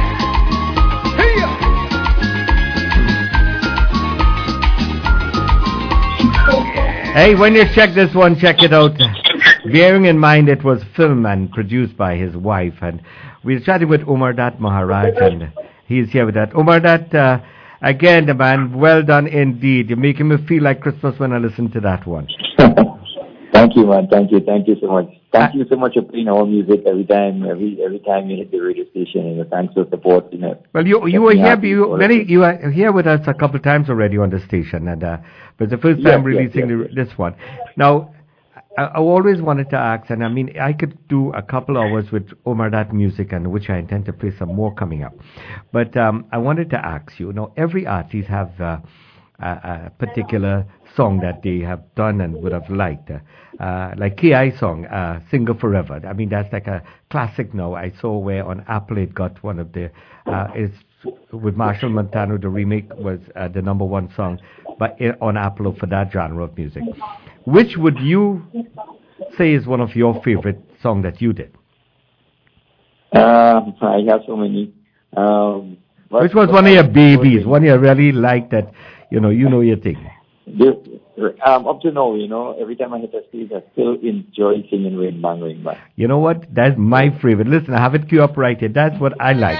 Hey ya. Hey, when you check this one, check it out. Bearing in mind it was filmed and produced by his wife, and we're chatting with Umar Dat Maharaj, and he's here with that. Umar Dat, uh, again, the man, well done indeed. You're making me feel like Christmas when I listen to that one. Thank you, man. Thank you. Thank you so much. Thank uh, you so much for playing our music every time, every every time you hit the radio station. And thanks for support. You know. Well, you you were here, you, many, you were here with us a couple of times already on the station, and uh, but the first time yes, releasing yes, yes. The, this one. Now, I, I always wanted to ask, and I mean, I could do a couple hours with Umar Dat music, and which I intend to play some more coming up. But um, I wanted to ask you, you know, every artist have uh, a, a particular song that they have done and would have liked. Uh, uh, like K I song, uh, Single Forever. I mean, that's like a classic now. I saw where on Apple it got one of the, uh, it's with Marshall Montano, the remake was uh, the number one song but on Apple for that genre of music. Which would you say is one of your favorite songs that you did? Uh, I have so many. Um, Which was one of your babies, one you really liked that, you know, you know your thing? The, um, up to now, you know, every time I hit a stage, I still enjoy singing Rain Bang, Rain Bang. You know what? That's my favorite. Listen, I have it queued up right here. That's what I like.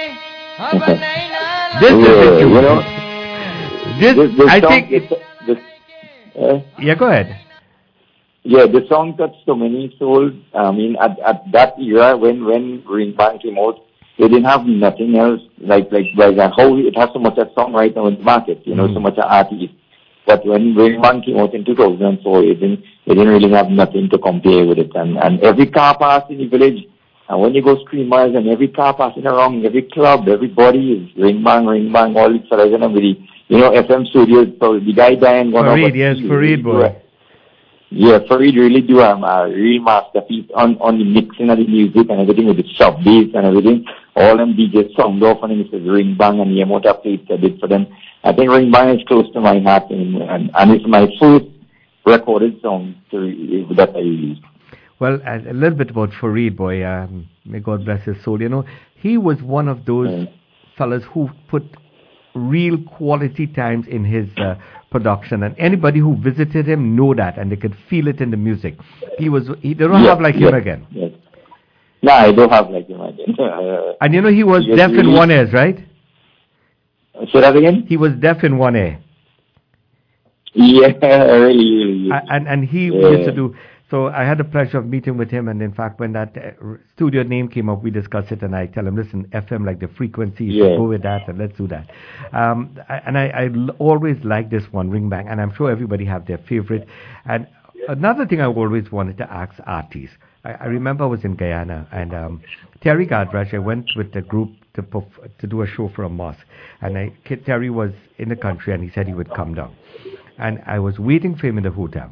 This yeah, is it, you know. This, this, this I song, think... This, this, uh, yeah, go ahead. Yeah, the song touched so many souls. I mean, at, at that era, when, when Rain Bang came out, they didn't have nothing else, like, like, like how it has so much a song right now in the market, you know, mm. so much a artist. But when Rain Bang came out in two thousand four, it didn't, it didn't really have nothing to compare with it. And, and every car pass in the village, and when you go screamers, and every car passing around, every club, everybody is Rain Bang, Rain Bang, all these fellas, and everybody, you know, F M studios, so the guy dying one over. Fareed, yes, Fareed, boy. Yeah, Fareed really do um, a real masterpiece on, on the mixing of the music and everything with the shop bass and everything. All them D Js sung off on him, it says Rain Bang, and the amount of plates I did for them. I think Rain Bang is close to my heart, and, and, and it's my first recorded song to, that I used. Well, a, a little bit about Fareed, boy, um, may God bless his soul. You know, he was one of those mm. fellas who put real quality times in his uh, production, and anybody who visited him know that, and they could feel it in the music. He was, he, they don't yes, have like yes, him again. Yes. No, I don't have like him again. Uh, and you know, he was he deaf really, in one ear, right? Say that again? He was deaf in one ear. Yeah, really, really. And, and he yeah. used to do, so I had the pleasure of meeting with him, and in fact, when that uh, studio name came up, we discussed it, and I tell him, listen, F M, like the frequency, you yeah. go with that, and let's do that. Um, I, and I, I l- always like this one, Ring Bang, and I'm sure everybody have their favorite. And another thing I always wanted to ask artists, I, I remember I was in Guyana, and um, Terry Gardrash, I went with the group to perf- to do a show for a mosque, and I, Terry was in the country, and he said he would come down. And I was waiting for him in the hotel.